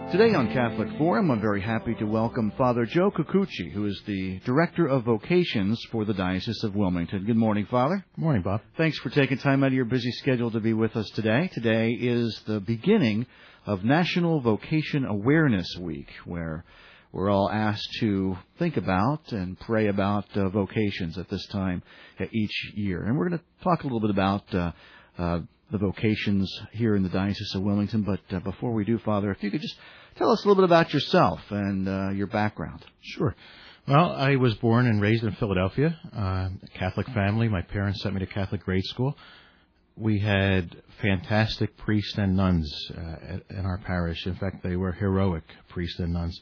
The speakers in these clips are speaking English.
Today on Catholic Forum, I'm very happy to welcome Father Joe Kikuchi, who is the Director of Vocations for the Diocese of Wilmington. Good morning, Father. Good morning, Bob. Thanks for taking time out of your busy schedule to be with us today. Today is the beginning of National Vocation Awareness Week, where we're all asked to think about and pray about vocations at this time each year. And we're going to talk a little bit about the vocations here in the Diocese of Wilmington. But before we do, Father, if you could just tell us a little bit about yourself and your background. Sure. Well, I was born and raised in Philadelphia, a Catholic family. My parents sent me to Catholic grade school. We had fantastic priests and nuns in our parish. In fact, they were heroic priests and nuns.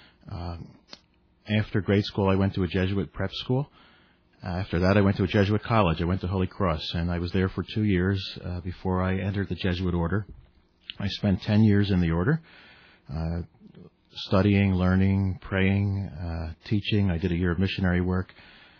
After grade school, I went to a Jesuit prep school. After that, I went to a Jesuit college. I went to Holy Cross, and I was there for 2 years before I entered the Jesuit order. I spent 10 years in the order, studying, learning, praying, teaching. I did a year of missionary work,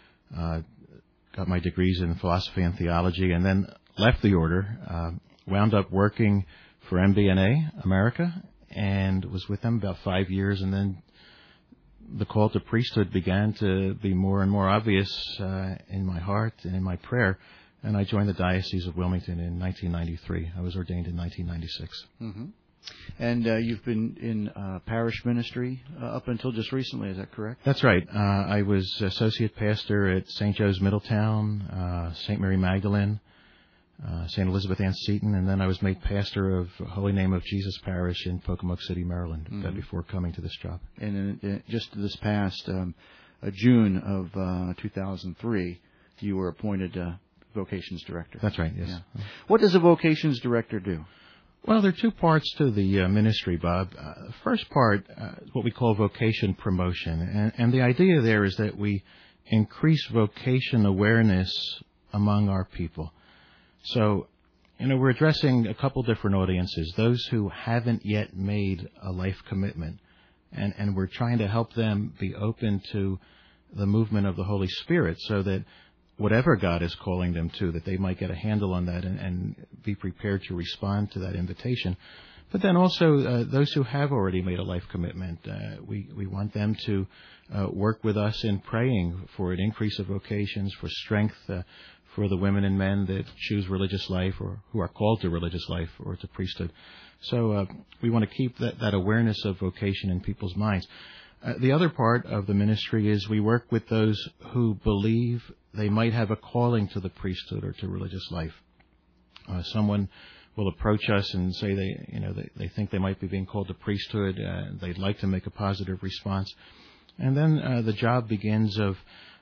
got my degrees in philosophy and theology, and then left the order, wound up working for MBNA America, and was with them about 5 years, and then the call to priesthood began to be more and more obvious in my heart and in my prayer, and I joined the Diocese of Wilmington in 1993. I was ordained in 1996. Mm-hmm. And you've been in parish ministry up until just recently, is that correct? That's right. I was associate pastor at St. Joe's Middletown, St. Mary Magdalene, St. Elizabeth Ann Seton, and then I was made pastor of Holy Name of Jesus Parish in Pocomoke City, Maryland, before coming to this job. And just this past June of 2003, you were appointed Vocations Director. That's right, yes. Yeah. What does a Vocations Director do? Well, there are two parts to the ministry, Bob. The first part is what we call vocation promotion, and the idea there is that we increase vocation awareness among our people. So, we're addressing a couple different audiences, those who haven't yet made a life commitment, and we're trying to help them be open to the movement of the Holy Spirit so that whatever God is calling them to, that they might get a handle on that and be prepared to respond to that invitation. But then also those who have already made a life commitment, we want them to work with us in praying for an increase of vocations, for strength, for the women and men that choose religious life or who are called to religious life or to priesthood. So we want to keep that awareness of vocation in people's minds. The other part of the ministry is we work with those who believe they might have a calling to the priesthood or to religious life. Someone will approach us and say they think they might be being called to priesthood. They'd like to make a positive response. And then the job begins of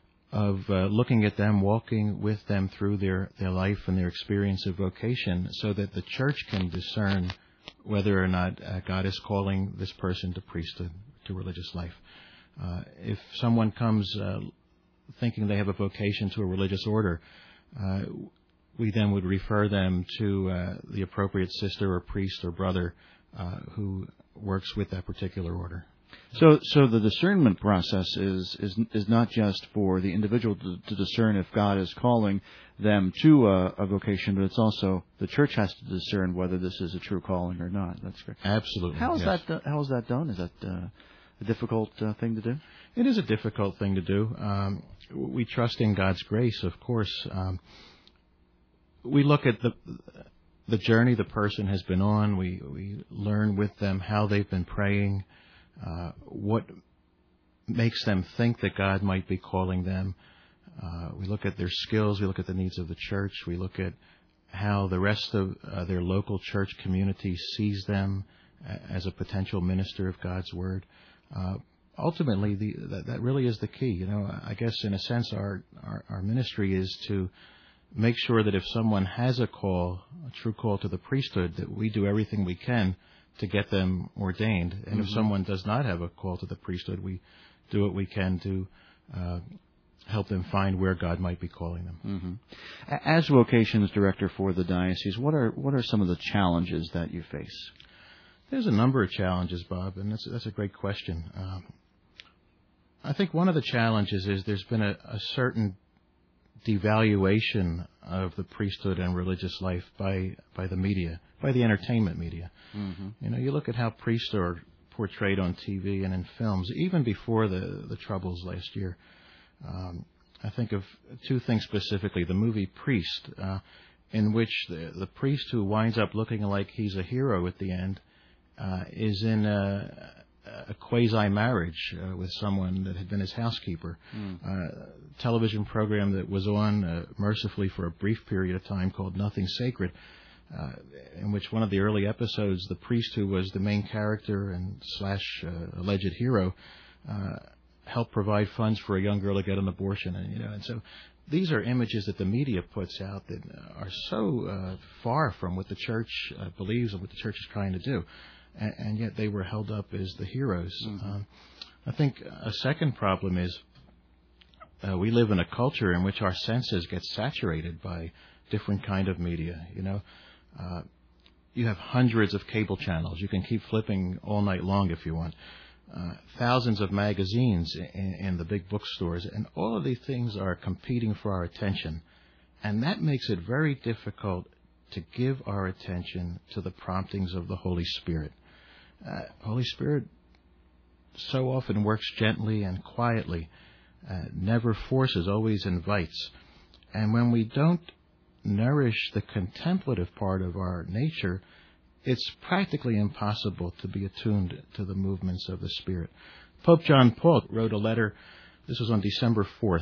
looking at them, walking with them through their life and their experience of vocation so that the church can discern whether or not God is calling this person to priesthood, to religious life. If someone comes thinking they have a vocation to a religious order, we then would refer them to the appropriate sister or priest or brother who works with that particular order. So the discernment process is not just for the individual to discern if God is calling them to a vocation, but it's also the church has to discern whether this is a true calling or not. That's correct. Absolutely. How is yes. How is that done? Is that a difficult thing to do? It is a difficult thing to do. We trust in God's grace, of course. We look at the journey the person has been on. We learn with them how they've been praying, what makes them think that God might be calling them. We look at their skills. We look at the needs of the church. We look at how the rest of their local church community sees them as a potential minister of God's Word. Ultimately, that really is the key. I guess in a sense, our ministry is to make sure that if someone has a call, a true call to the priesthood, that we do everything we can to get them ordained. And if someone does not have a call to the priesthood, we do what we can to help them find where God might be calling them. Mm-hmm. As vocations director for the diocese, what are some of the challenges that you face? There's a number of challenges, Bob, and that's a great question. I think one of the challenges is there's been a certain devaluation of the priesthood and religious life by the media, by the entertainment media. Mm-hmm. You look at how priests are portrayed on TV and in films, even before the Troubles last year. I think of two things specifically. The movie Priest, in which the priest who winds up looking like he's a hero at the end is in a quasi-marriage with someone that had been his housekeeper. Television program that was on mercifully for a brief period of time called Nothing Sacred, in which one of the early episodes, the priest who was the main character and / alleged hero helped provide funds for a young girl to get an abortion. And so these are images that the media puts out that are so far from what the church believes and what the church is trying to do. And yet they were held up as the heroes. I think a second problem is we live in a culture in which our senses get saturated by different kind of media. You have hundreds of cable channels. You can keep flipping all night long if you want. Thousands of magazines in the big bookstores, and all of these things are competing for our attention. And that makes it very difficult to give our attention to the promptings of the Holy Spirit. Holy Spirit so often works gently and quietly, never forces, always invites. And when we don't nourish the contemplative part of our nature, it's practically impossible to be attuned to the movements of the Spirit. Pope John Paul wrote a letter. This was on December 4th.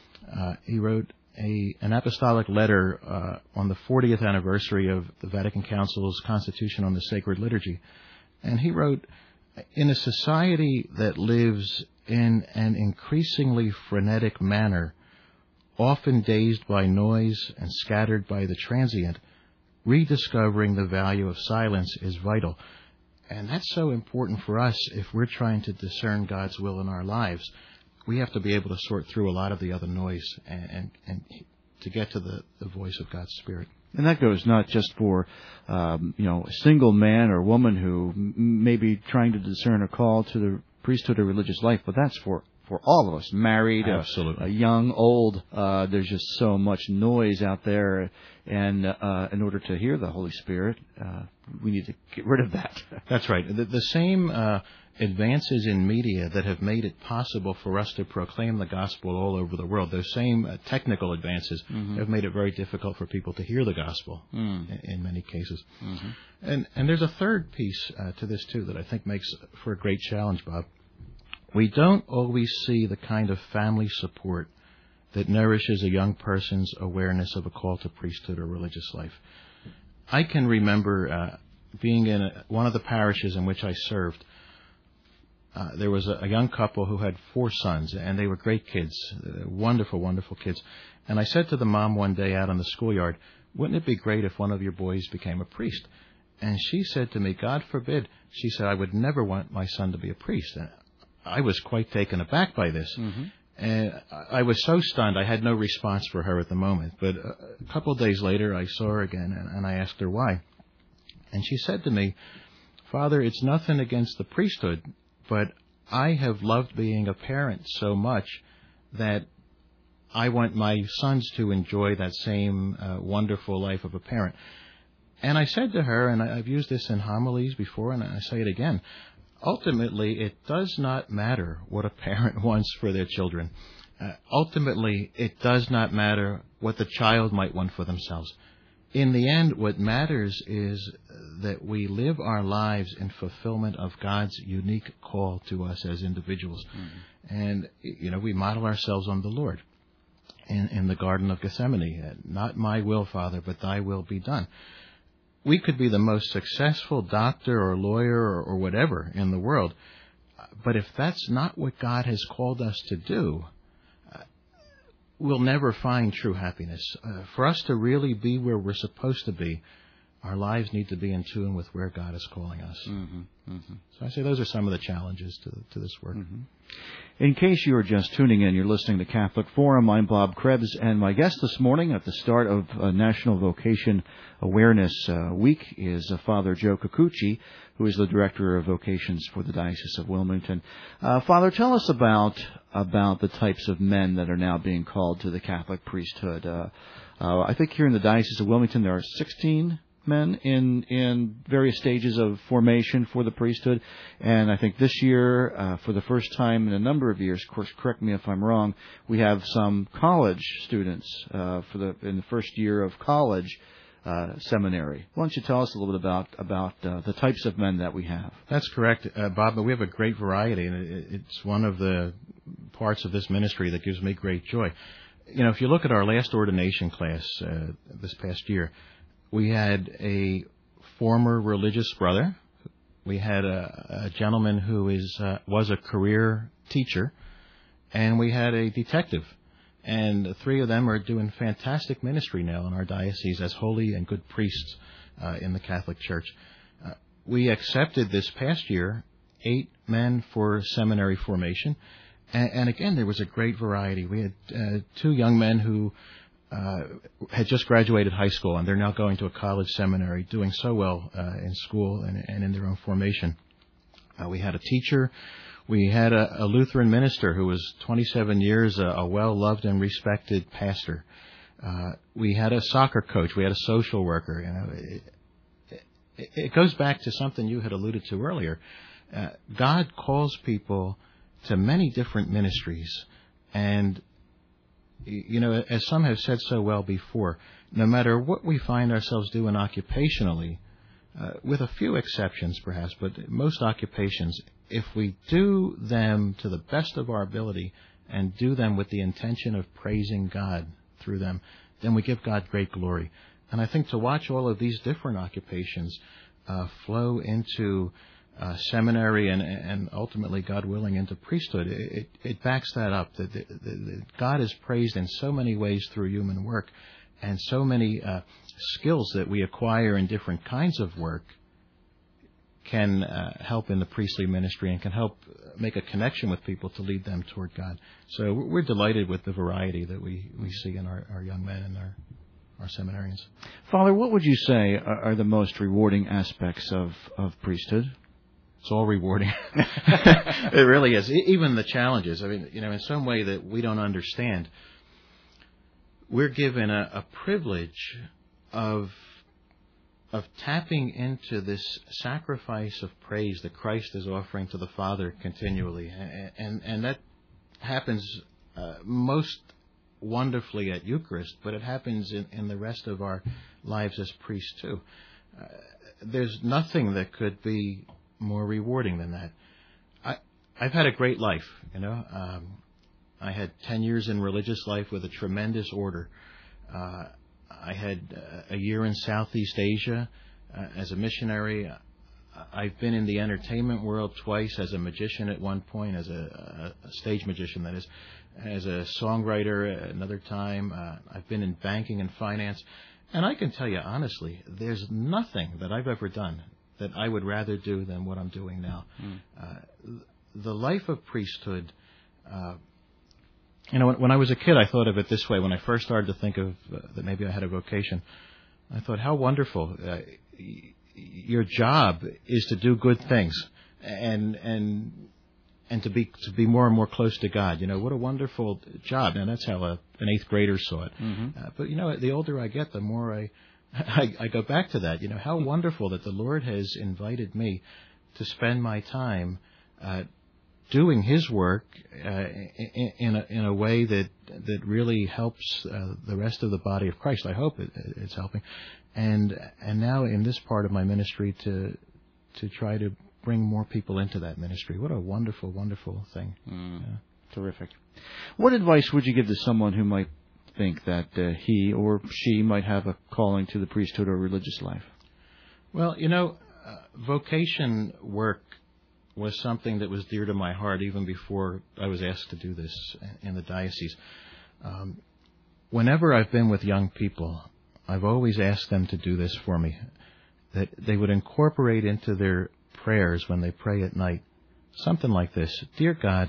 He wrote an apostolic letter on the 40th anniversary of the Vatican Council's Constitution on the Sacred Liturgy. And he wrote, "In a society that lives in an increasingly frenetic manner, often dazed by noise and scattered by the transient, rediscovering the value of silence is vital." And that's so important for us if we're trying to discern God's will in our lives. We have to be able to sort through a lot of the other noise and to get to the voice of God's Spirit. And that goes not just for, a single man or woman who may be trying to discern a call to the priesthood or religious life, but that's for all of us, married, young, old. There's just so much noise out there, and in order to hear the Holy Spirit, we need to get rid of that. That's right. The same advances in media that have made it possible for us to proclaim the gospel all over the world, those same technical advances have made it very difficult for people to hear the gospel in many cases. And there's a third piece to this, too, that I think makes for a great challenge, Bob. We don't always see the kind of family support that nourishes a young person's awareness of a call to priesthood or religious life. I can remember being in one of the parishes in which I served. There was a young couple who had 4 sons, and they were great kids, wonderful, wonderful kids. And I said to the mom one day out in the schoolyard, "Wouldn't it be great if one of your boys became a priest?" And she said to me, "God forbid." She said, "I would never want my son to be a priest." And I was quite taken aback by this. And I was so stunned, I had no response for her at the moment. But a couple of days later, I saw her again, and I asked her why. And she said to me, "Father, it's nothing against the priesthood, but I have loved being a parent so much that I want my sons to enjoy that same wonderful life of a parent." And I said to her, and I've used this in homilies before, and I say it again, ultimately, it does not matter what a parent wants for their children. Ultimately, it does not matter what the child might want for themselves. In the end, what matters is that we live our lives in fulfillment of God's unique call to us as individuals. And, we model ourselves on the Lord in the Garden of Gethsemane. "Not my will, Father, but thy will be done." We could be the most successful doctor or lawyer or whatever in the world, but if that's not what God has called us to do, we'll never find true happiness. For us to really be where we're supposed to be, our lives need to be in tune with where God is calling us. So I say those are some of the challenges to this work. In case you are just tuning in, you're listening to Catholic Forum. I'm Bob Krebs, and my guest this morning at the start of National Vocation Awareness Week is Father Joe Kikuchi, who is the Director of Vocations for the Diocese of Wilmington. Father, tell us about the types of men that are now being called to the Catholic priesthood. I think here in the Diocese of Wilmington there are 16 men in various stages of formation for the priesthood. And I think this year, for the first time in a number of years, of course, correct me if I'm wrong, we have some college students in the first year of college seminary. Why don't you tell us a little bit about the types of men that we have? That's correct, Bob. But we have a great variety, and it's one of the parts of this ministry that gives me great joy. You know, if you look at our last ordination class this past year, we had a former religious brother. We had a gentleman who was a career teacher, and we had a detective. And the three of them are doing fantastic ministry now in our diocese as holy and good priests in the Catholic Church. We accepted this past year 8 men for seminary formation. And again, there was a great variety. We had 2 young men who had just graduated high school, and they're now going to a college seminary, doing so well in school and in their own formation. We had a teacher. We had a Lutheran minister who was 27 years, a well-loved and respected pastor. We had a soccer coach. We had a social worker. You know, it goes back to something you had alluded to earlier. God calls people to many different ministries, and you know, as some have said so well before, no matter what we find ourselves doing occupationally, with a few exceptions perhaps, but most occupations, if we do them to the best of our ability and do them with the intention of praising God through them, then we give God great glory. And I think to watch all of these different occupations flow into seminary and ultimately, God willing, into priesthood, it backs that up. That God is praised in so many ways through human work, and so many skills that we acquire in different kinds of work can help in the priestly ministry and can help make a connection with people to lead them toward God. So we're delighted with the variety that we see in our young men and our seminarians. Father, what would you say are the most rewarding aspects of priesthood? It's all rewarding. It really is. Even the challenges. I mean, you know, in some way that we don't understand, we're given a privilege of tapping into this sacrifice of praise that Christ is offering to the Father continually. And that happens most wonderfully at Eucharist, but it happens in the rest of our lives as priests too. There's nothing that could be more rewarding than that. I've had a great life, you know. I had 10 years in religious life with a tremendous order. I had a year in Southeast Asia as a missionary. I've been in the entertainment world twice as a magician at one point, as a stage magician, that is, as a songwriter another time. I've been in banking and finance. And I can tell you honestly, there's nothing that I've ever done that I would rather do than what I'm doing now. The life of priesthood, you know, when I was a kid, I thought of it this way. When I first started to think of that maybe I had a vocation, I thought, how wonderful. Your job is to do good things and to be more and more close to God. You know, what a wonderful job. Now, that's how an 8th grader saw it. But, you know, the older I get, the more I go back to that. You know, how wonderful that the Lord has invited me to spend my time doing His work in a way that really helps the rest of the body of Christ. I hope it's helping, and now in this part of my ministry to try to bring more people into that ministry. What a wonderful, wonderful thing! Terrific. What advice would you give to someone who might think that he or she might have a calling to the priesthood or religious life? Well, you know, vocation work was something that was dear to my heart even before I was asked to do this in the diocese. Whenever I've been with young people, I've always asked them to do this for me, that they would incorporate into their prayers when they pray at night something like this: Dear God,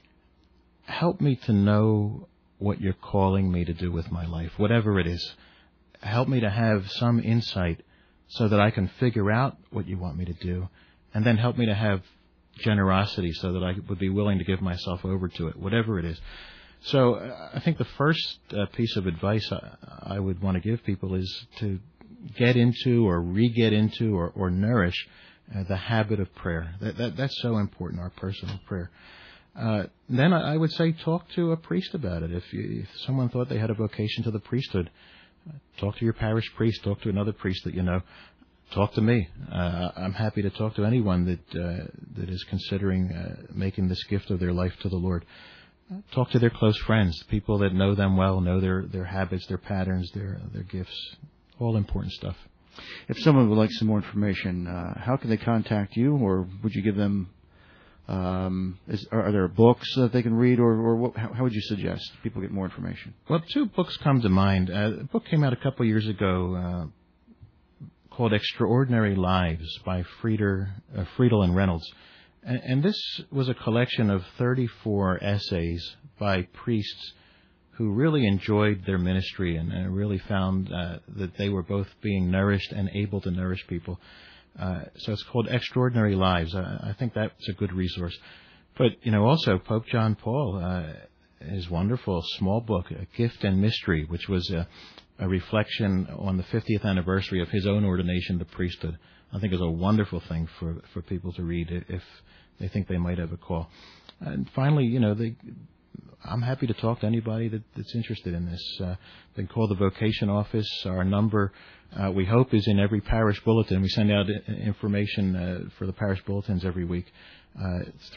help me to know what you're calling me to do with my life, whatever it is. Help me to have some insight so that I can figure out what you want me to do, and then help me to have generosity so that I would be willing to give myself over to it, whatever it is. So I think the first piece of advice I would want to give people is to get into or re-get into or nourish the habit of prayer. That's so important, our personal prayer. Then I would say talk to a priest about it. If someone thought they had a vocation to the priesthood, talk to your parish priest, talk to another priest that you know. Talk to me. I'm happy to talk to anyone that is considering making this gift of their life to the Lord. Talk to their close friends, people that know them well, know their habits, their patterns, their gifts. All important stuff. If someone would like some more information, how can they contact you, or would you give them? Are there books that they can read, or how would you suggest people get more information? Well, 2 books come to mind. A book came out a couple of years ago called Extraordinary Lives by Friedel and Reynolds. And this was a collection of 34 essays by priests who really enjoyed their ministry and really found that they were both being nourished and able to nourish people. So it's called Extraordinary Lives. I think that's a good resource. But, also Pope John Paul, his wonderful small book, A Gift and Mystery, which was a reflection on the 50th anniversary of his own ordination to priesthood. I think is a wonderful thing for people to read if they think they might have a call. And finally, I'm happy to talk to anybody that's interested in this. They can call the vocation office. Our number, we hope, is in every parish bulletin. We send out information for the parish bulletins every week. It's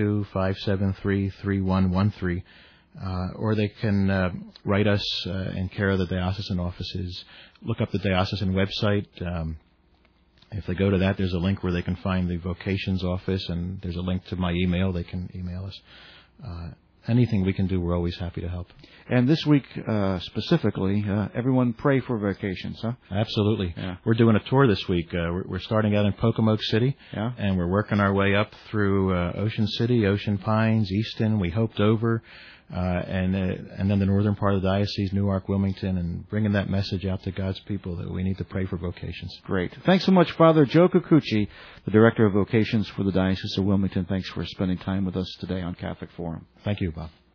302-573-3113. Or they can write us in care of the diocesan offices. Look up the diocesan website. If they go to that, there's a link where they can find the vocations office, and there's a link to my email. They can email us. Anything we can do, we're always happy to help. And this week, specifically, everyone pray for vocations, huh? Absolutely. Yeah. We're doing a tour this week. We're starting out in Pocomoke City, and we're working our way up through Ocean City, Ocean Pines, Easton. We hoped over, and then the northern part of the diocese, Newark, Wilmington, and bringing that message out to God's people that we need to pray for vocations. Great. Thanks so much, Father Joe Kikuchi, the Director of Vocations for the Diocese of Wilmington. Thanks for spending time with us today on Catholic Forum. Thank you, Bob.